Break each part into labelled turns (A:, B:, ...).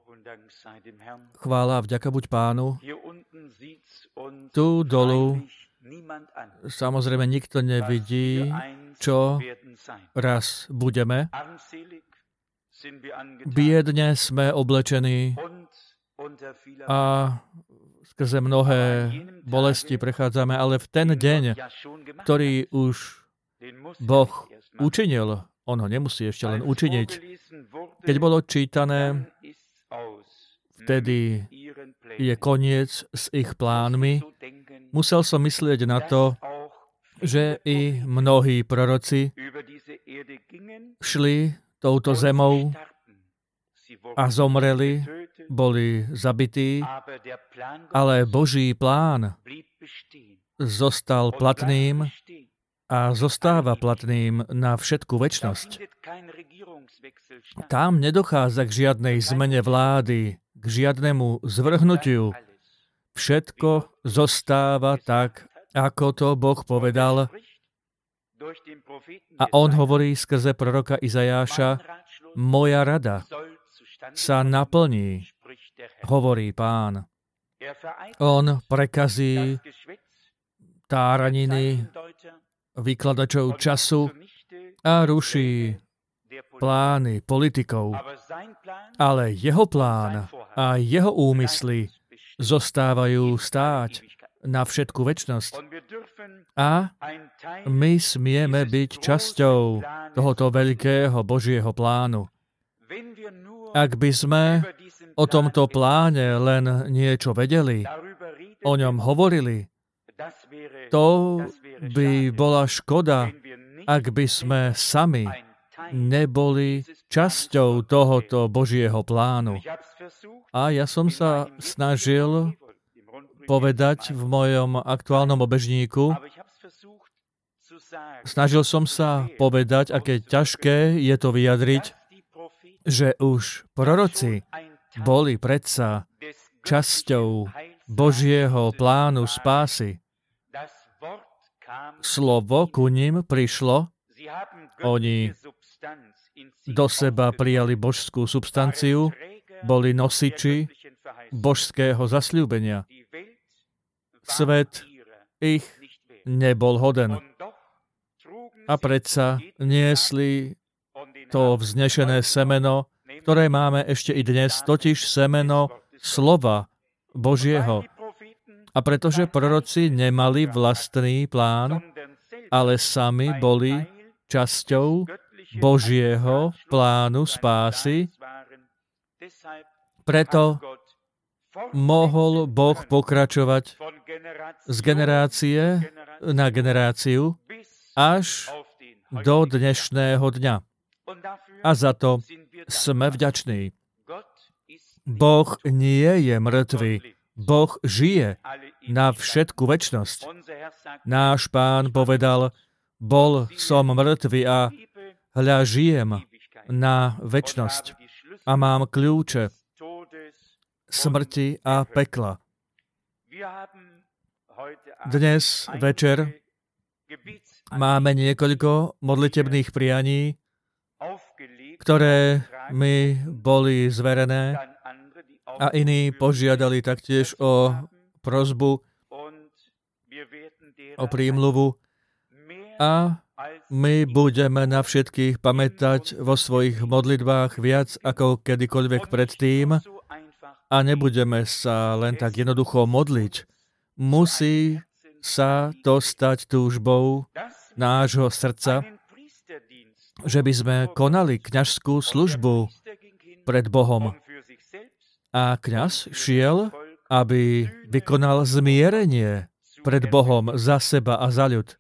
A: Chvála a vďaka buď Pánu. Tu dolu samozrejme nikto nevidí, čo raz budeme. Biedne sme oblečení a skrze mnohé bolesti prechádzame, ale v ten deň, ktorý už Boh učinil, on ho nemusí ešte len učiniť. Keď bolo čítané, vtedy je koniec s ich plánmi. Musel som myslieť na to, že i mnohí proroci šli touto zemou a zomreli, boli zabití, ale Boží plán zostal platným a zostáva platným na všetku večnosť. Tam nedochádza k žiadnej zmene vlády, k žiadnemu zvrhnutiu. Všetko zostáva tak, ako to Boh povedal. A on hovorí skrze proroka Izajáša, moja rada sa naplní, hovorí Pán. On prekazí táraniny vykladačov času a ruší plány politikov. Ale jeho plán a jeho úmysly zostávajú stáť na všetku večnosť. A my smieme byť časťou tohoto veľkého Božieho plánu. Ak by sme o tomto pláne len niečo vedeli, o ňom hovorili, to by bola škoda, ak by sme sami neboli časťou tohoto Božieho plánu. A ja som sa snažil povedať v mojom aktuálnom obežníku, aké ťažké je to vyjadriť, že už proroci boli predsa časťou Božieho plánu spásy. Slovo ku ním prišlo, oni do seba prijali božskú substanciu, boli nosiči božského zasľúbenia. Svet ich nebol hoden. A predsa niesli to vznešené semeno, ktoré máme ešte i dnes, totiž semeno slova Božieho. A pretože proroci nemali vlastný plán, ale sami boli časťou Božieho plánu spásy, preto mohol Boh pokračovať z generácie na generáciu až do dnešného dňa. A za to sme vďační. Boh nie je mŕtvy. Boh žije na všetku večnosť. Náš Pán povedal, bol som mŕtvy a hľa žijem na večnosť a mám kľúče smrti a pekla. Dnes večer máme niekoľko modlitebných prianí, ktoré mi boli zverené a iní požiadali taktiež o prosbu, o prímluvu a my budeme na všetkých pamätať vo svojich modlitbách viac ako kedykoľvek predtým a nebudeme sa len tak jednoducho modliť. Musí sa to stať túžbou nášho srdca, že by sme konali kňažskú službu pred Bohom. A kňaz šiel, aby vykonal zmierenie pred Bohom za seba a za ľud.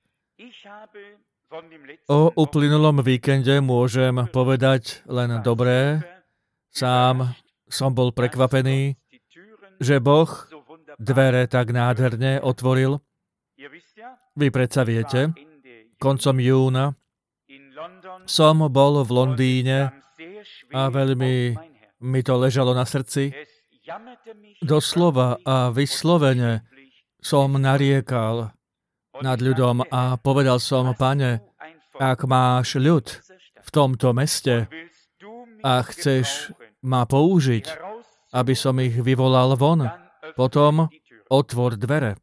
A: O uplynulom víkende môžem povedať len dobré. Sám som bol prekvapený, že Boh dvere tak nádherne otvoril. Vy predsa viete, koncom júna som bol v Londýne a veľmi mi to ležalo na srdci. Doslova a vyslovene som nariekal nad ľudom a povedal som, Pane, ak máš ľud v tomto meste a chceš ma použiť aby som ich vyvolal von. Potom otvor dvere.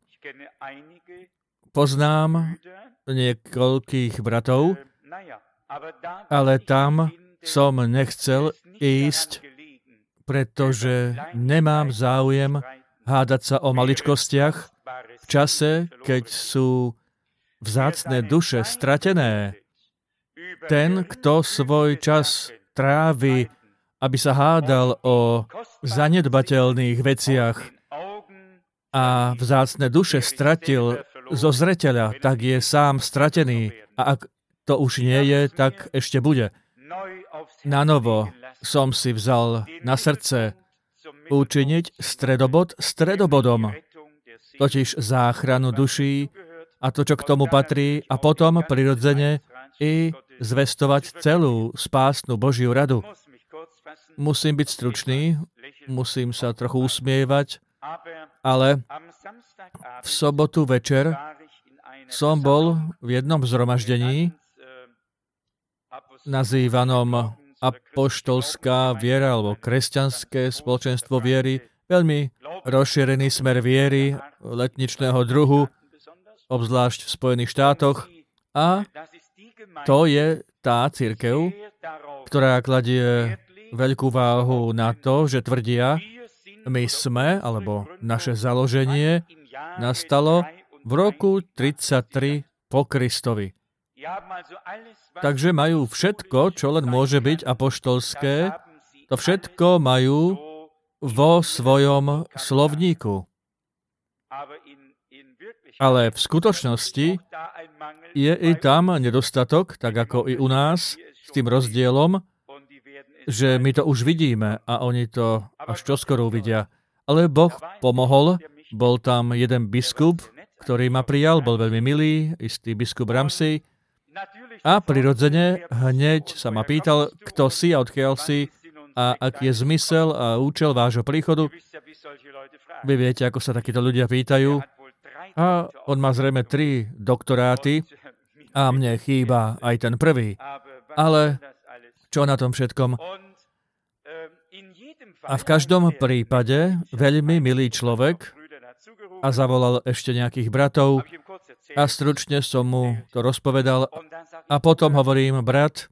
A: Poznám niekoľkých bratov, ale tam som nechcel ísť, pretože nemám záujem hádať sa o maličkostiach v čase, keď sú vzácne duše stratené. Ten, kto svoj čas trávi, aby sa hádal o zanedbateľných veciach a vzácne duše stratil zo zreteľa, tak je sám stratený. A ak to už nie je, tak ešte bude. Nanovo som si vzal na srdce učiniť stredobod stredobodom, totiž záchranu duší a to, čo k tomu patrí, a potom prirodzene i zvestovať celú spásnu Božiu radu. Musím byť stručný, musím sa trochu usmievať, ale v sobotu večer som bol v jednom zhromaždení nazývanom apoštolská viera alebo kresťanské spoločenstvo viery, veľmi rozšírený smer viery letničného druhu, obzvlášť v Spojených štátoch. A to je tá cirkev, ktorá kladie veľkú váhu na to, že tvrdia, my sme, alebo naše založenie nastalo v roku 33 po Kristovi. Takže majú všetko, čo len môže byť apoštolské, to všetko majú vo svojom slovníku. Ale v skutočnosti je i tam nedostatok, tak ako i u nás, s tým rozdielom, že my to už vidíme a oni to až čoskoro uvidia. Ale Boh pomohol, bol tam jeden biskup, ktorý ma prijal, bol veľmi milý, istý biskup Ramsey, a prirodzene hneď sa ma pýtal, kto si a odkiaľ si a aký je zmysel a účel vášho príchodu. Vy viete, ako sa takíto ľudia pýtajú. A on má zrejme 3 doktoráty a mne chýba aj ten prvý. Ale čo na tom všetkom? A v každom prípade veľmi milý človek a zavolal ešte nejakých bratov a stručne som mu to rozpovedal. A potom hovorím, brat,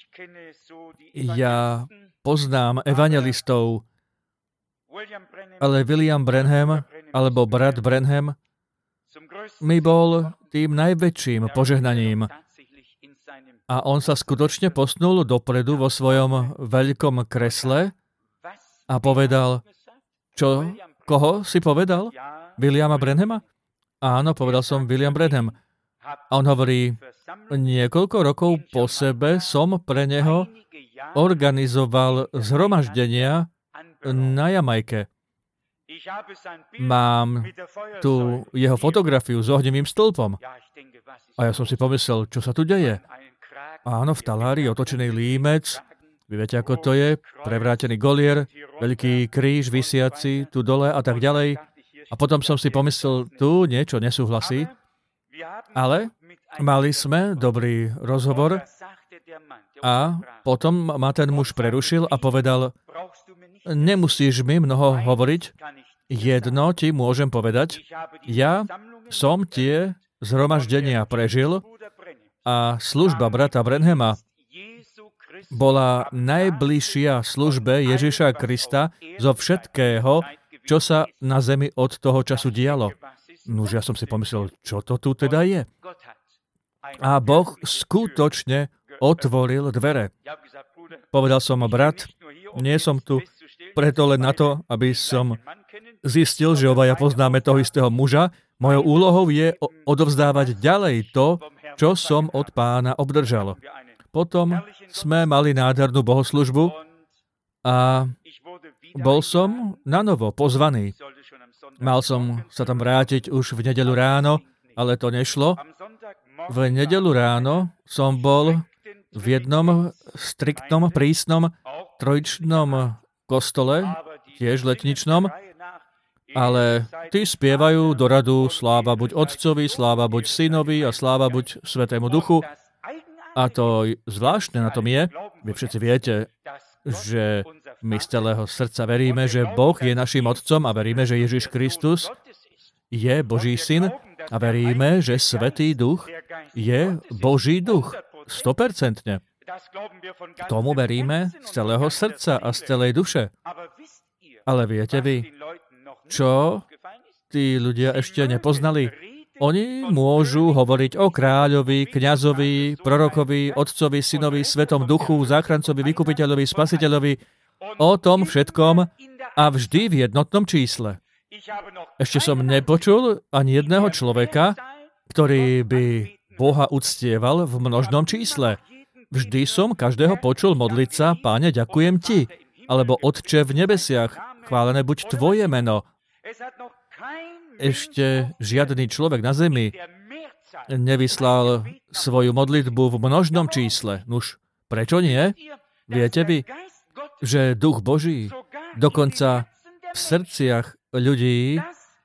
A: ja poznám evangelistov, ale William Branham, alebo brat Branham, mi bol tým najväčším požehnaním. A on sa skutočne posunul dopredu vo svojom veľkom kresle a povedal, koho si povedal? Williama Branhama? Áno, povedal som William Branham. A on hovorí, niekoľko rokov po sebe som pre neho organizoval zhromaždenia na Jamajke. Mám tu jeho fotografiu s ohnivým stĺpom. A ja som si pomyslel, čo sa tu deje? Áno, v talári otočený límec, vy viete, ako to je, prevrátený golier, veľký kríž visiaci tu dole a tak ďalej. A potom som si pomyslel, tu niečo nesúhlasí, ale mali sme dobrý rozhovor a potom ma ten muž prerušil a povedal, nemusíš mi mnoho hovoriť, jedno ti môžem povedať, ja som tie zhromaždenia prežil a služba brata Branhama bola najbližšia službe Ježiša Krista zo všetkého, čo sa na zemi od toho času dialo. Nuž, ja som si pomyslel, čo to tu teda je? A Boh skutočne otvoril dvere. Povedal som, brat, nie som tu preto len na to, aby som zistil, že obaja poznáme toho istého muža. Mojou úlohou je odovzdávať ďalej to, čo som od Pána obdržal. Potom sme mali nádhernú bohoslužbu a bol som nanovo pozvaný. Mal som sa tam vrátiť už v nedeľu ráno, ale to nešlo. V nedeľu ráno som bol v jednom striktnom, prísnom, trojičnom kostole, tiež letničnom, ale tí spievajú do radu sláva buď Otcovi, sláva buď Synovi a sláva buď Svätému Duchu. A to zvláštne na tom je, vy všetci viete, že My z celého srdca veríme, že Boh je našim Otcom a veríme, že Ježiš Kristus je Boží syn a veríme, že Svätý Duch je Boží duch. 100%. Tomu veríme z celého srdca a z celej duše. Ale viete vy, čo tí ľudia ešte nepoznali? Oni môžu hovoriť o kráľovi, kňazovi, prorokovi, otcovi, synovi, Svetom Duchu, záchrancovi, vykupiteľovi, spasiteľovi, o tom všetkom a vždy v jednotnom čísle. Ešte som nepočul ani jedného človeka, ktorý by Boha uctieval v množnom čísle. Vždy som každého počul modliť sa, Páne, ďakujem ti, alebo Otče v nebesiach, chválené buď tvoje meno. Ešte žiadny človek na zemi nevyslal svoju modlitbu v množnom čísle. Nuž, prečo nie? Viete vy, že Duch Boží dokonca v srdciach ľudí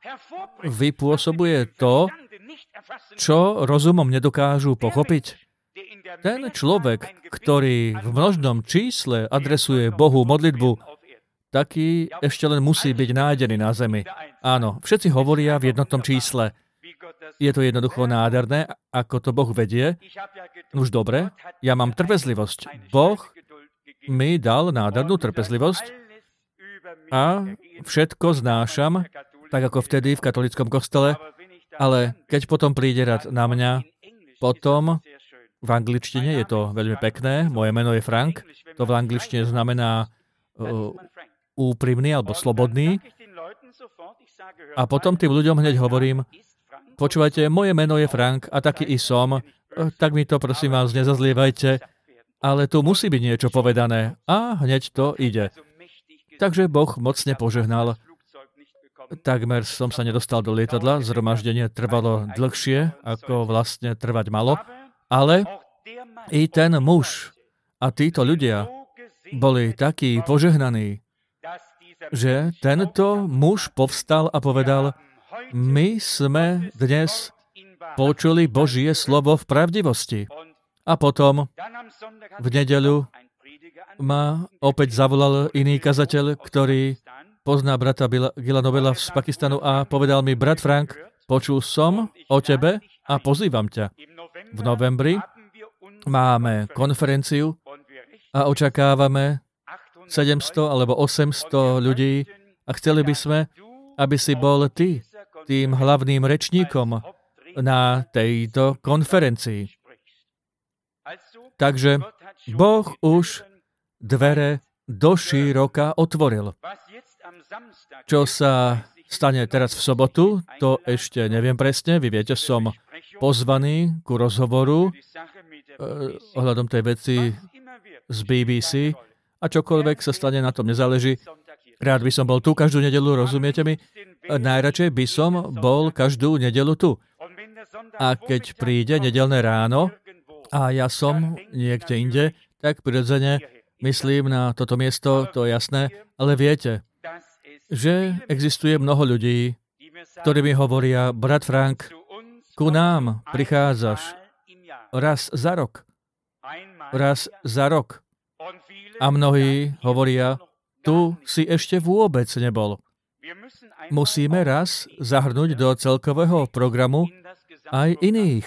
A: vypôsobuje to, čo rozumom nedokážu pochopiť? Ten človek, ktorý v množnom čísle adresuje Bohu modlitbu, taký ešte len musí byť nájdený na zemi. Áno, všetci hovoria v jednotnom čísle. Je to jednoducho nádherné, ako to Boh vedie. Už dobre, ja mám trpezlivosť. Boh mi dal nádhernú trpezlivosť a všetko znášam, tak ako vtedy v katolíckom kostole, ale keď potom príde rad na mňa, potom v angličtine je to veľmi pekné, moje meno je Frank, to v angličtine znamená úprimný alebo slobodný. A potom tým ľuďom hneď hovorím, počúvajte, moje meno je Frank a taký i som, tak mi to prosím vás nezazlievajte, ale tu musí byť niečo povedané a hneď to ide. Takže Boh mocne požehnal. Takmer som sa nedostal do lietadla, zhromaždenie trvalo dlhšie, ako vlastne trvať malo, ale i ten muž a títo ľudia boli takí požehnaní, že tento muž povstal a povedal, my sme dnes počuli Božie slovo v pravdivosti. A potom v nedeľu ma opäť zavolal iný kazateľ, ktorý pozná brata Gila Nobela z Pakistanu a povedal mi, brat Frank, počul som o tebe a pozývam ťa. V novembri máme konferenciu a očakávame 700 alebo 800 ľudí a chceli by sme, aby si bol ty tým hlavným rečníkom na tejto konferencii. Takže Boh už dvere doširoka otvoril. Čo sa stane teraz v sobotu, to ešte neviem presne. Vy viete, som pozvaný ku rozhovoru ohľadom tej veci z BBC a čokoľvek sa stane, na tom nezáleží. Rád by som bol tu každú nedeľu, rozumiete mi? Najradšej by som bol každú nedeľu tu. A keď príde nedeľné ráno a ja som niekde inde, tak prirodzene myslím na toto miesto, to je jasné, ale viete, že existuje mnoho ľudí, ktorí mi hovoria, brat Frank, ku nám prichádzaš raz za rok. Raz za rok. A mnohí hovoria, tu si ešte vôbec nebol. Musíme raz zahrnúť do celkového programu aj iných.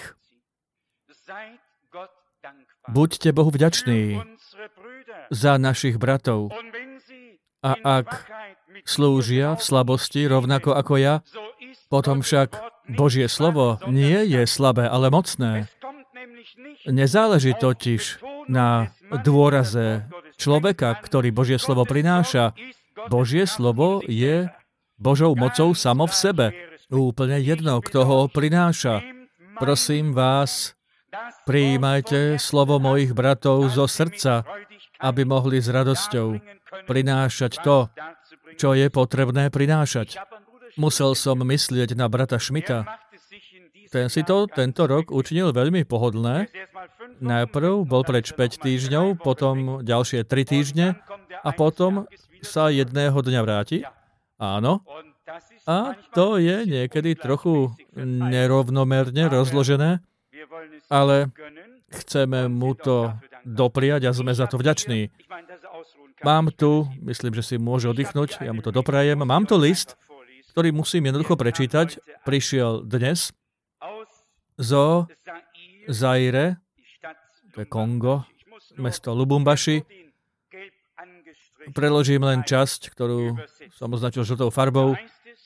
A: Buďte Bohu vďační za našich bratov. A ak slúžia v slabosti rovnako ako ja, potom však Božie slovo nie je slabé, ale mocné. Nezáleží totiž na dôraze človeka, ktorý Božie slovo prináša. Božie slovo je Božou mocou samo v sebe. Úplne jedno, kto ho prináša. Prosím vás, prijímajte slovo mojich bratov zo srdca, aby mohli s radosťou prinášať to, čo je potrebné prinášať. Musel som myslieť na brata Schmidta. Ten si to tento rok učinil veľmi pohodlné. Najprv bol preč 5 týždňov, potom ďalšie 3 týždne a potom sa jedného dňa vráti. Áno. A to je niekedy trochu nerovnomerne rozložené, ale chceme mu to dopriať a sme za to vďační. Mám tu, myslím, že si môže oddychnúť, ja mu to doprajem, mám tu list, ktorý musím jednoducho prečítať. Prišiel dnes zo Zaire, to je Kongo, mesto Lubumbashi. Preložím len časť, ktorú som označil žltou farbou.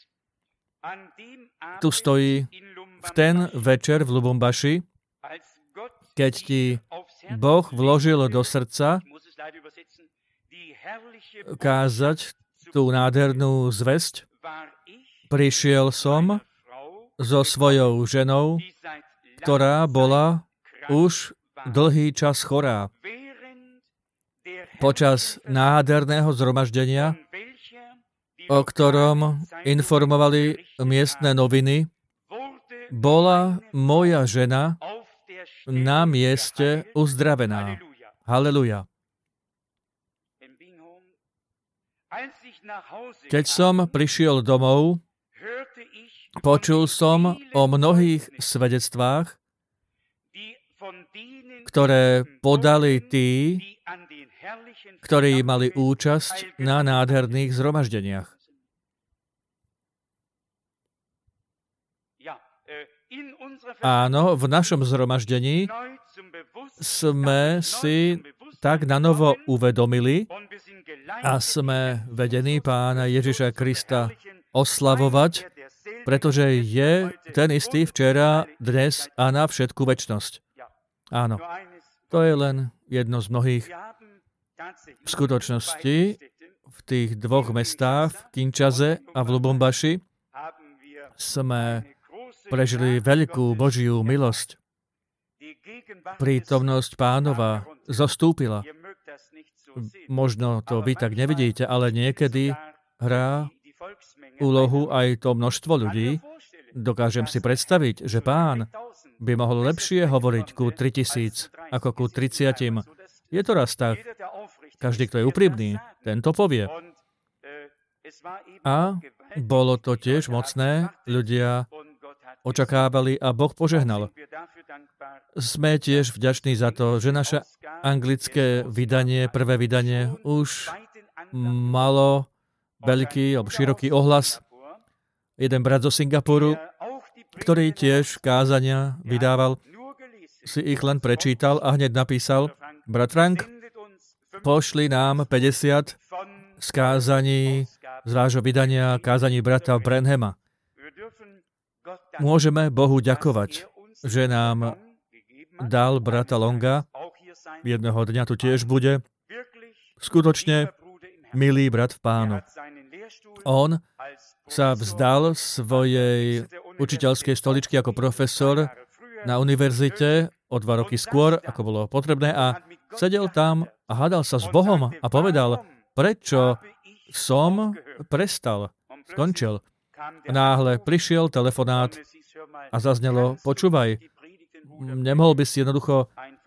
A: Tu stojí: v ten večer v Lubumbashi, keď ti Boh vložil do srdca kázať tú nádhernú zvesť, prišiel som so svojou ženou, ktorá bola už dlhý čas chorá. Počas nádherného zhromaždenia, o ktorom informovali miestne noviny, bola moja žena na mieste uzdravená. Halleluja. Keď som prišiel domov, počul som o mnohých svedectvách, ktoré podali tí, ktorí mali účasť na nádherných zhromaždeniach. Áno, v našom zhromaždení sme si tak nanovo uvedomili a sme vedení Pána Ježiša Krista oslavovať, pretože je ten istý včera, dnes a na všetku večnosť. Áno, to je len jedno z mnohých. V skutočnosti v tých dvoch mestách, v Kinshase a v Lubumbashi, sme prežili veľkú Božiu milosť. Prítomnosť Pánova zostúpila. Možno to vy tak nevidíte, ale niekedy hrá úlohu aj to množstvo ľudí. Dokážem si predstaviť, že Pán by mohol lepšie hovoriť ku 3000 ako ku 30. Je to raz tak. Každý, kto je úprimný, ten to povie. A bolo to tiež mocné. Ľudia očakávali a Boh požehnal. Sme tiež vďační za to, že naše anglické vydanie, prvé vydanie, už malo veľký alebo široký ohlas. Jeden brat zo Singapuru, ktorý tiež kázania vydával, si ich len prečítal a hneď napísal: brat Frank, pošli nám 50 z kázaní z vášho vydania, kázaní brata Branhama. Môžeme Bohu ďakovať, že nám dal brata Longa. Jedného dňa tu tiež bude. Skutočne milý brat v Pánu. On sa vzdal svojej učiteľskej stoličky ako profesor na univerzite o 2 roky skôr, ako bolo potrebné, a sedel tam a hádal sa s Bohom a povedal: prečo som prestal, skončil. Náhle prišiel telefonát a zaznelo: počúvaj, nemohol by si jednoducho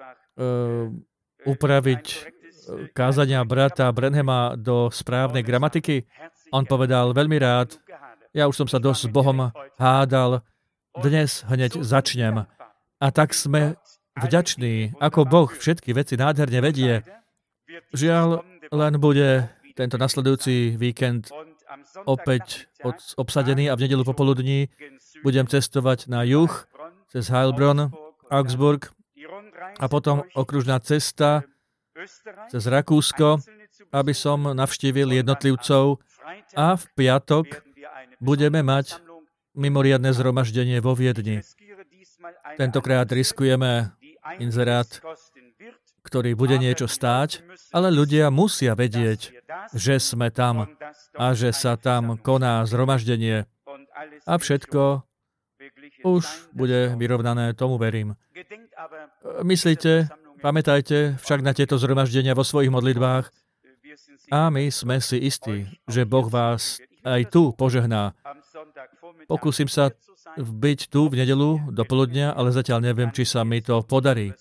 A: upraviť kázania brata Branhama do správnej gramatiky? On povedal: veľmi rád, ja už som sa dosť s Bohom hádal, dnes hneď začnem. A tak sme vďační, ako Boh všetky veci nádherne vedie. Žiaľ, len bude tento nasledujúci víkend opäť obsadený a v nedeľu popoludní budem cestovať na juh, cez Heilbronn, Augsburg a potom okružná cesta cez Rakúsko, aby som navštívil jednotlivcov, a v piatok budeme mať mimoriadne zhromaždenie vo Viedni. Tentokrát riskujeme inzerát, ktorý bude niečo stáť, ale ľudia musia vedieť, že sme tam a že sa tam koná zhromaždenie a všetko už bude vyrovnané, tomu verím. Myslíte, pamätajte však na tieto zhromaždenia vo svojich modlitbách a my sme si istí, že Boh vás aj tu požehná. Pokúsim sa byť tu v nedeľu do poludnia, ale zatiaľ neviem, či sa mi to podarí.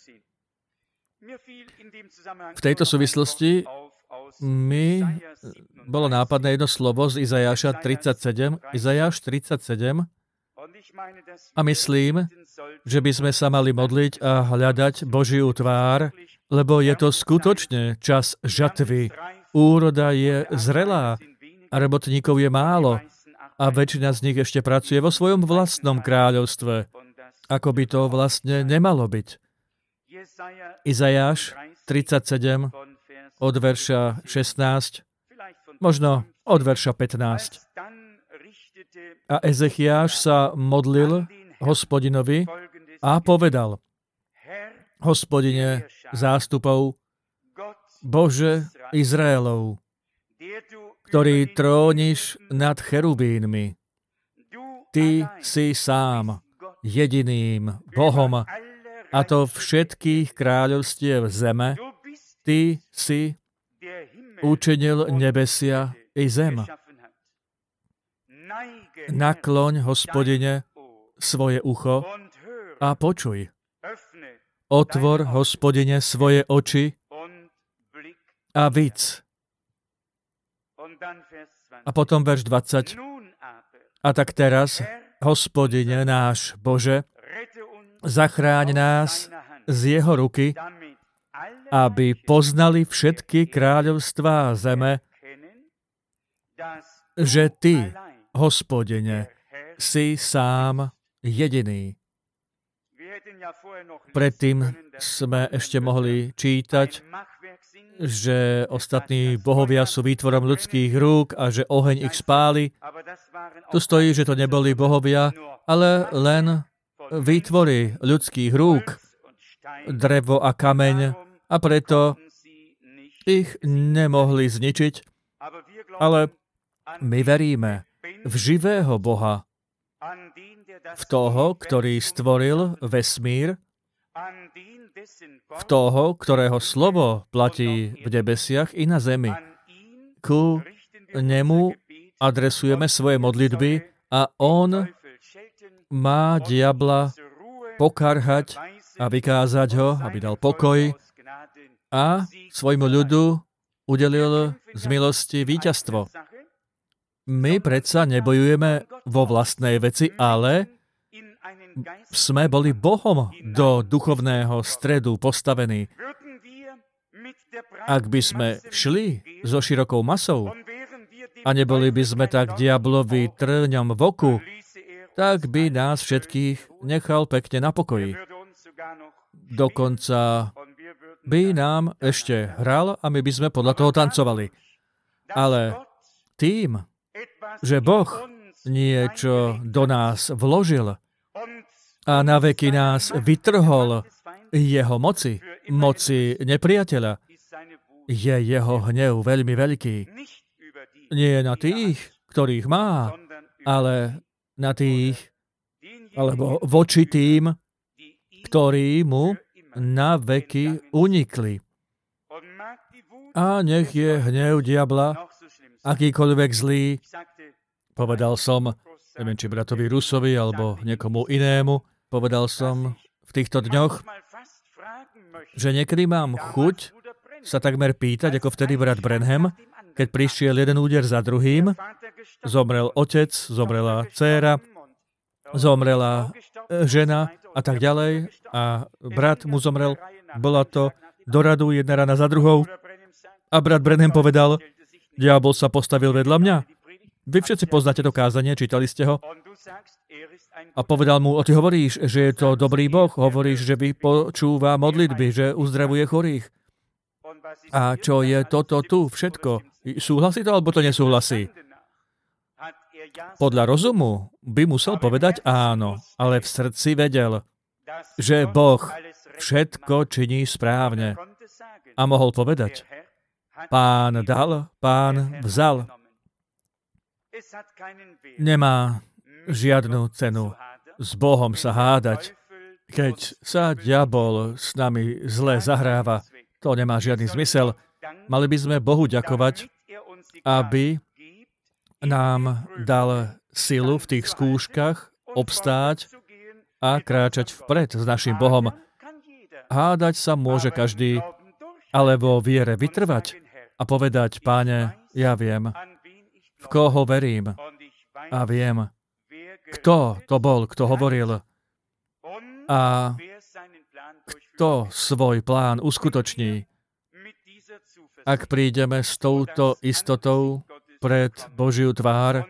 A: V tejto súvislosti mi bolo nápadné jedno slovo z Izajáša 37. Izajáš 37. A myslím, že by sme sa mali modliť a hľadať Božiu tvár, lebo je to skutočne čas žatvy úroda je zrelá a robotníkov je málo a väčšina z nich ešte pracuje vo svojom vlastnom kráľovstve, ako by to vlastne nemalo byť. Izajáš 37 od verša 16, možno od verša 15. A Ezechiáš sa modlil Hospodinovi a povedal: Hospodine zástupov, Bože Izraelov, ktorý tróniš nad cherubínmi. Ty si sám jediným Bohom, a to všetkých kráľovstiev zeme. Ty si učinil nebesia i zem. Nakloň, Hospodine, svoje ucho a počuj. Otvor, Hospodine, svoje oči a vidz. A potom verš 20. A tak teraz, Hospodine náš Bože, zachráň nás z jeho ruky, aby poznali všetky kráľovstvá zeme, že Ty, Hospodine, si sám jediný. Predtým sme ešte mohli čítať, že ostatní bohovia sú výtvorom ľudských rúk a že oheň ich spáli. Tu stojí, že to neboli bohovia, ale len výtvory ľudských rúk, drevo a kameň, a preto ich nemohli zničiť. Ale my veríme v živého Boha, v toho, ktorý stvoril vesmír, v toho, ktorého slovo platí v nebesiach i na zemi. Ku nemu adresujeme svoje modlitby a on má diabla pokarhať a vykázať ho, aby dal pokoj a svojmu ľudu udelil z milosti víťazstvo. My predsa nebojujeme vo vlastnej veci, ale sme boli Bohom do duchovného stredu postavení. Ak by sme šli so širokou masou a neboli by sme tak diablovi trňom v oku, tak by nás všetkých nechal pekne na pokoji. Dokonca by nám ešte hral a my by sme podľa toho tancovali. Ale tým, že Boh niečo do nás vložil a na veky nás vytrhol jeho moci nepriateľa, je jeho hnev veľmi veľký. Nie na tých, ktorých má, ale na tých, alebo voči tým, ktorí mu na veky unikli. A nech je hnev diabla akýkoľvek zlý. Povedal som, neviem, či bratovi Rusovi, alebo niekomu inému, povedal som v týchto dňoch, že niekedy mám chuť sa takmer pýtať, ako vtedy brat Branham, keď prišiel jeden úder za druhým, zomrel otec, zomrela dcéra, zomrela žena a tak ďalej, a brat mu zomrel. Bola to do radu jedna rana za druhou. A brat Branham povedal, diabol sa postavil vedľa mňa. Vy všetci poznáte to kázanie, čítali ste ho. A povedal mu, ty hovoríš, že je to dobrý Boh, hovoríš, že vypočúva modlitby, že uzdravuje chorých. A čo je toto tu všetko? Súhlasí to, alebo to nesúhlasí? Podľa rozumu by musel povedať áno, ale v srdci vedel, že Boh všetko činí správne. A mohol povedať, Pán dal, Pán vzal. Nemá žiadnu cenu s Bohom sa hádať. Keď sa diabol s nami zle zahráva, to nemá žiadny zmysel. Mali by sme Bohu ďakovať, aby nám dal silu v tých skúškach obstáť a kráčať vpred s našim Bohom. Hádať sa môže každý, ale vo viere vytrvať a povedať, Páne, ja viem, v koho verím a viem, kto to bol, kto hovoril a kto svoj plán uskutoční. ak prídeme s touto istotou pred Božiu tvár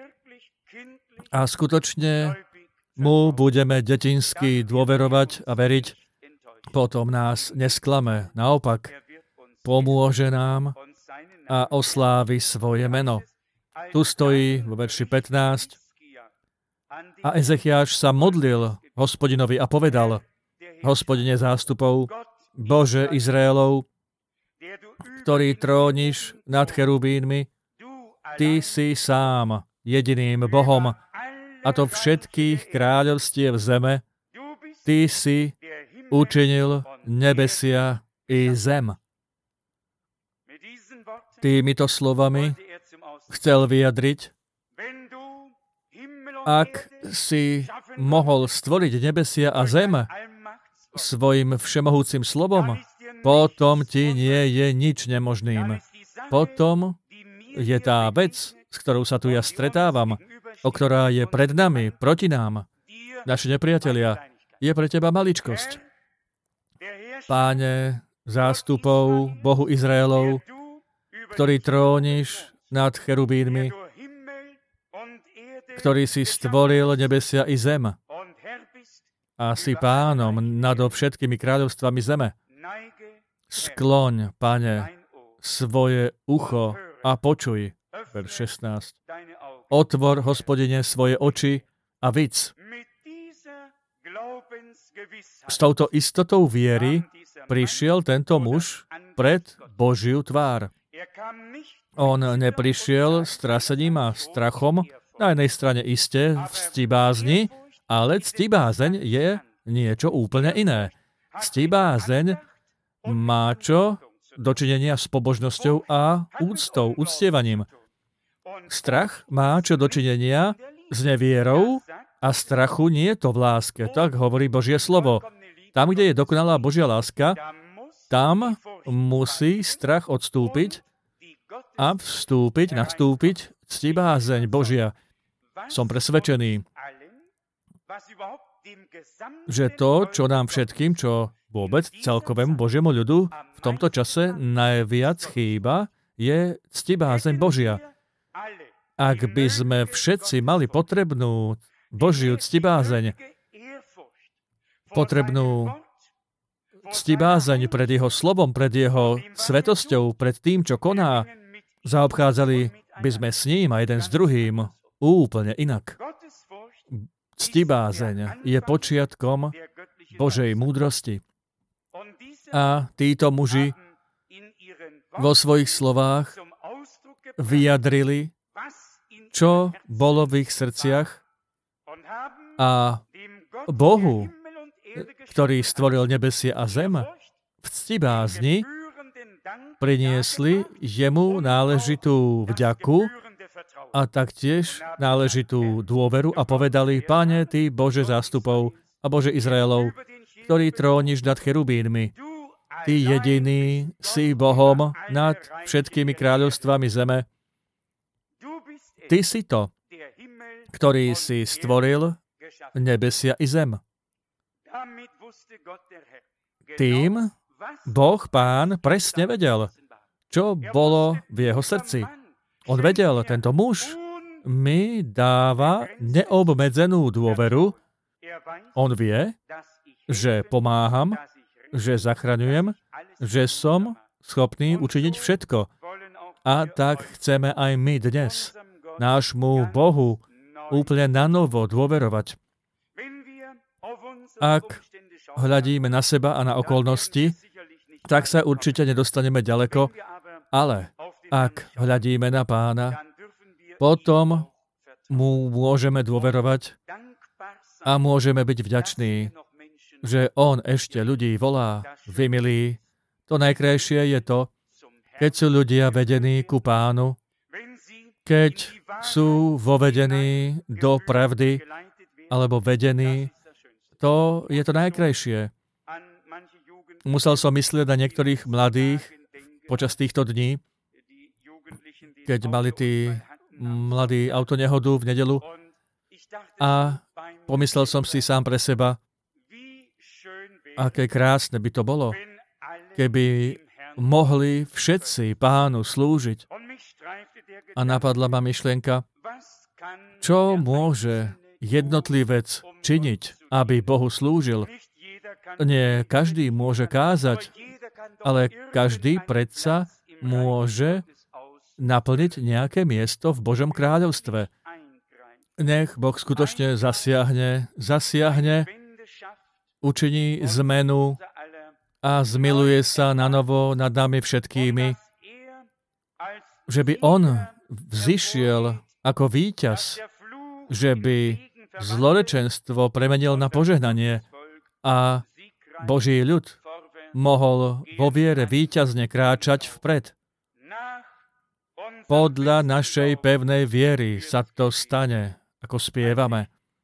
A: a skutočne mu budeme detinsky dôverovať a veriť, potom nás nesklame. Naopak, pomôže nám a oslávi svoje meno. Tu stojí vo verši 15. A Ezechiáš sa modlil Hospodinovi a povedal: Hospodine zástupov, Bože Izraelov, ktorý tróniš nad cherubínmi, Ty si sám jediným Bohom, a to všetkých kráľovstiev zeme, Ty si učinil nebesia i zem. Týmito slovami chcel vyjadriť: ak si mohol stvoriť nebesia a zem svojim všemohúcim slovom, potom ti nie je nič nemožným. Potom je tá vec, s ktorou sa tu ja stretávam, o ktorá je pred nami, proti nám, naši nepriatelia, je pre teba maličkosť. Páne zástupov, Bohu Izraelov, ktorý tróniš nad cherubínmi, ktorý si stvoril nebesia i zem a si pánom nad všetkými kráľovstvami zeme. Skloň, Pane, svoje ucho a počuj. Verš 16. Otvor, Hospodine, svoje oči a vidz. S touto istotou viery prišiel tento muž pred Božiu tvár. On neprišiel s trasením a strachom, na jednej strane iste v ctibázni, ale ctibázeň je niečo úplne iné. Ctibázeň má čo dočinenia s pobožnosťou a úctou, uctievaním. Strach má čo dočinenia s nevierou a strachu nie je to v láske. Tak hovorí Božie slovo. Tam, kde je dokonalá Božia láska, tam musí strach odstúpiť a nastúpiť ctibázeň Božia. Som presvedčený, že to, čo nám všetkým, čo vôbec celkovému Božiemu ľudu v tomto čase najviac chýba, je ctibázeň Božia. Ak by sme všetci mali potrebnú Božiu ctibázeň, potrebnú ctibázeň pred jeho slovom, pred jeho svetosťou, pred tým, čo koná, zaobchádzali by sme s ním a jeden s druhým úplne inak. Ctibázeň je počiatkom Božej múdrosti. A títo muži vo svojich slovách vyjadrili, čo bolo v ich srdciach, a Bohu, ktorý stvoril nebesie a zem, v ctibázni priniesli jemu náležitú vďaku a taktiež náležitú dôveru a povedali: Páne, Ty, Bože zástupov a Bože Izraelov, ktorý tróniš nad cherubínmi, Ty jediný si Bohom nad všetkými kráľovstvami zeme. Ty si to, ktorý si stvoril nebesia i zem. Tým Boh Pán presne vedel, čo bolo v jeho srdci. On vedel, tento muž mi dáva neobmedzenú dôveru. On vie, že pomáham, že zachraňujem, že som schopný učiniť všetko. A tak chceme aj my dnes nášmu Bohu úplne nanovo dôverovať. Ak hľadíme na seba a na okolnosti, tak sa určite nedostaneme ďaleko, ale ak hľadíme na Pána, potom mu môžeme dôverovať a môžeme byť vďační, že on ešte ľudí volá, vymilí. To najkrajšie je to, keď sú ľudia vedení ku Pánu, keď sú vovedení do pravdy alebo vedení, to je to najkrajšie. Musel som myslieť na niektorých mladých počas týchto dní, keď mali tí mladí autonehodu v nedeľu, a pomyslel som si sám pre seba, aké krásne by to bolo, keby mohli všetci Pánu slúžiť. A napadla ma myšlienka, čo môže jednotlivec činiť, aby Bohu slúžil. Nie každý môže kázať, ale každý predsa môže naplniť nejaké miesto v Božom kráľovstve. Nech Boh skutočne zasiahne, učiní zmenu a zmiluje sa na novo nad nami všetkými, že by on vzišiel ako víťaz, že by zlorečenstvo premenil na požehnanie a Boží ľud mohol vo viere víťazne kráčať vpred. Podľa našej pevnej viery sa to stane, ako spievame.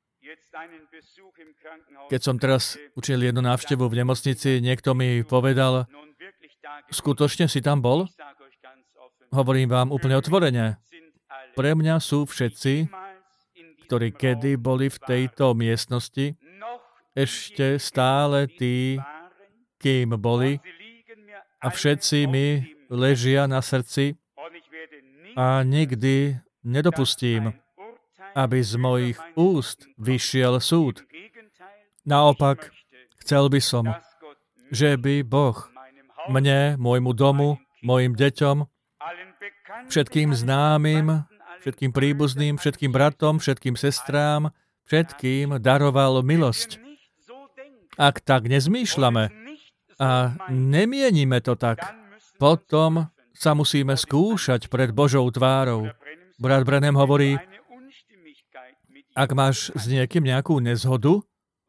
A: Keď som teraz učil jednu návštevu v nemocnici, niekto mi povedal, skutočne si tam bol? Hovorím vám úplne otvorene. Pre mňa sú všetci, ktorí kedy boli v tejto miestnosti, ešte stále tí, kým boli, a všetci mi ležia na srdci a nikdy nedopustím, aby z mojich úst vyšiel súd. Naopak, chcel by som, že by Boh mne, môjmu domu, mojim deťom, všetkým známym, všetkým príbuzným, všetkým bratom, všetkým sestrám, všetkým daroval milosť. Ak tak nezmýšľame a nemienime to tak, potom sa musíme skúšať pred Božou tvárou. Brat Branham hovorí, ak máš s niekým nejakú nezhodu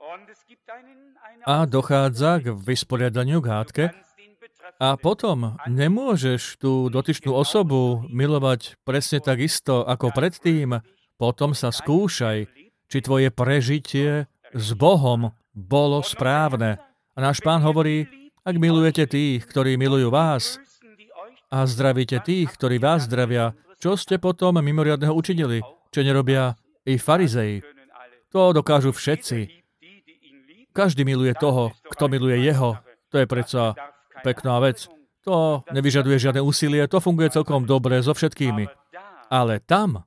A: a dochádza k vysporiadaniu k hádke, a potom nemôžeš tú dotyčnú osobu milovať presne tak isto ako predtým, potom sa skúšaj, či tvoje prežitie s Bohom bolo správne. A náš Pán hovorí, ak milujete tých, ktorí milujú vás a zdravíte tých, ktorí vás zdravia, čo ste potom mimoriadneho učinili? Čo nerobia i farizei? To dokážu všetci. Každý miluje toho, kto miluje jeho. To je predsa pekná vec. To nevyžaduje žiadne úsilie, to funguje celkom dobre so všetkými. Ale tam,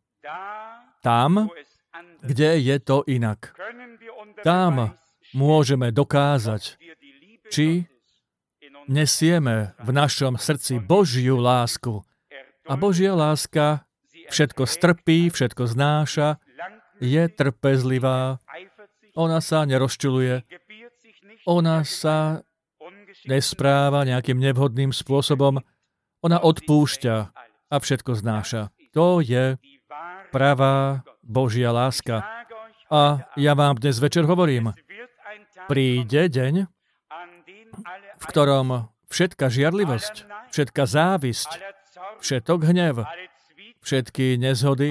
A: kde je to inak, tam môžeme dokázať, či nesieme v našom srdci Božiu lásku. A Božia láska všetko strpí, všetko znáša, je trpezlivá, ona sa nerozčuľuje, ona sa nespráva nejakým nevhodným spôsobom, ona odpúšťa a všetko znáša. To je pravá Božia láska. A ja vám dnes večer hovorím, príde deň, v ktorom všetka žiarlivosť, všetka závisť, všetok hnev, všetky nezhody,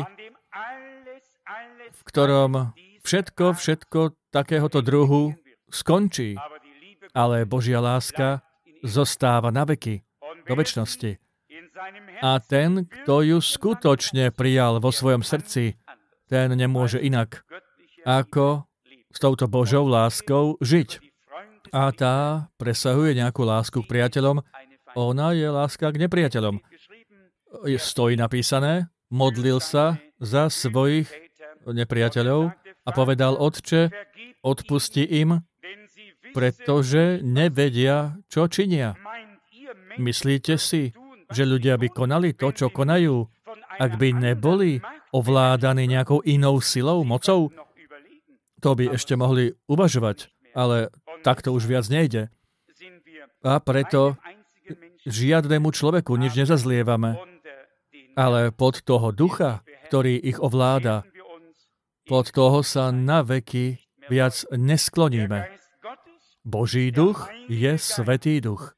A: v ktorom všetko takéhoto druhu skončí. Ale Božia láska zostáva na veky, do večnosti. A ten, kto ju skutočne prijal vo svojom srdci, ten nemôže inak, ako s touto Božou láskou žiť. A tá presahuje nejakú lásku k priateľom, ona je láska k nepriateľom. Stojí napísané, modlil sa za svojich nepriateľov a povedal, Otče, odpusti im, pretože nevedia, čo činia. Myslíte si, že ľudia by konali to, čo konajú, ak by neboli ovládaní nejakou inou silou, mocou? To by ešte mohli uvažovať, ale takto už viac nejde. A preto žiadnemu človeku nič nezazlievame, ale pod toho ducha, ktorý ich ovláda, pod toho sa na veky viac neskloníme. Boží duch je Svätý duch.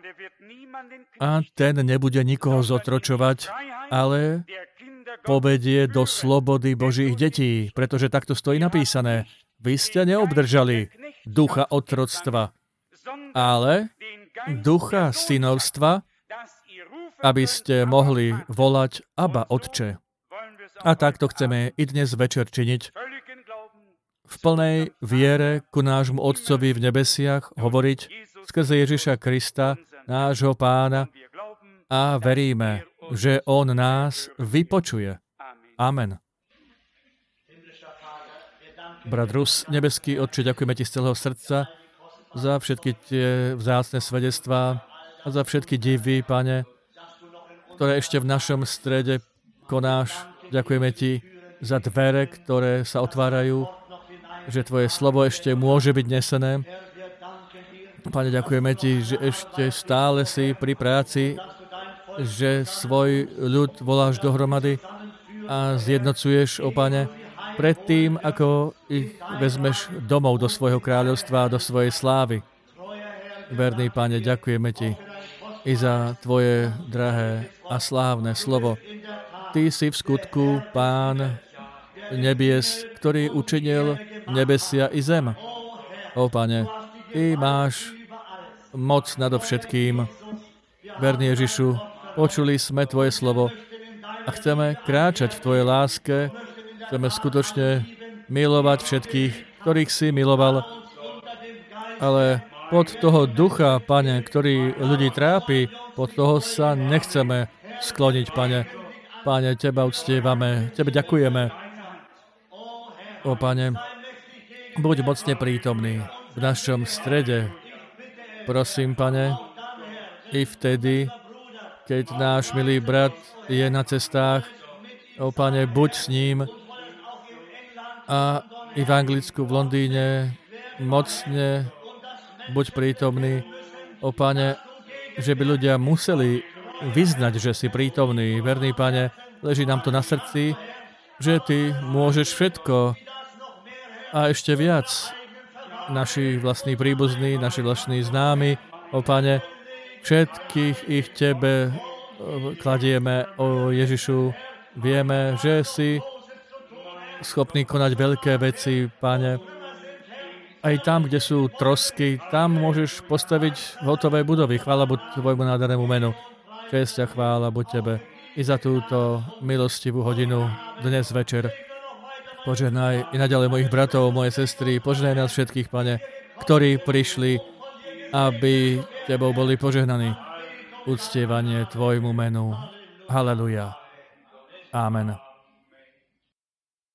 A: A ten nebude nikoho zotročovať, ale povedie do slobody Božích detí, pretože takto stojí napísané. Vy ste neobdržali ducha otroctva, ale ducha synovstva, aby ste mohli volať Abba, Otče. A takto chceme i dnes večer činiť. V plnej viere ku nášmu Otcovi v nebesiach hovoriť skrze Ježiša Krista, nášho Pána a veríme, že on nás vypočuje. Amen. Brat Rus, nebeský Otče, ďakujeme ti z celého srdca za všetky tie vzácne svedectvá a za všetky divy, Pane, ktoré ešte v našom strede konáš. Ďakujeme ti za dvere, ktoré sa otvárajú, že tvoje slovo ešte môže byť nesené. Pane, ďakujeme ti, že ešte stále si pri práci, že svoj ľud voláš dohromady a zjednocuješ, ó Pane, predtým, ako ich vezmeš domov do svojho kráľovstva a do svojej slávy. Verný Pane, ďakujeme ti i za tvoje drahé a slávne slovo. Ty si v skutku Pán nebies, ktorý učinil nebesia i zem. Ó Pane, ty máš moc nadovšetkým. Verný Ježišu, počuli sme tvoje slovo a chceme kráčať v tvojej láske. Chceme skutočne milovať všetkých, ktorých si miloval. Ale pod toho ducha, Pane, ktorý ľudí trápi, pod toho sa nechceme skloniť, Pane. Pane, teba uctievame, tebe ďakujeme. Ó Pane, buď mocne prítomný v našom strede. Prosím, Pane, i vtedy, keď náš milý brat je na cestách, ó Pane, buď s ním a i v Anglicku, v Londýne, mocne buď prítomný, ó Pane, že by ľudia museli vyznať, že si prítomný. Verný Pane, leží nám to na srdci, že ty môžeš všetko a ešte viac. Naši vlastní príbuzní, naši vlastní známi, ó Pane, všetkých ich tebe kladieme, ó Ježišu. Vieme, že si schopný konať veľké veci, Pane. Aj tam, kde sú trosky, tam môžeš postaviť hotové budovy. Chvála buď tvojmu nádhernému menu. Česť a chvála buď tebe i za túto milostivú hodinu dnes večer. Požehnaj i naďalej mojich bratov, moje sestry, požehnaj nás všetkých, Pane, ktorí prišli, aby tebou boli požehnaní. Uctievanie tvojmu menu. Haleluja. Amen.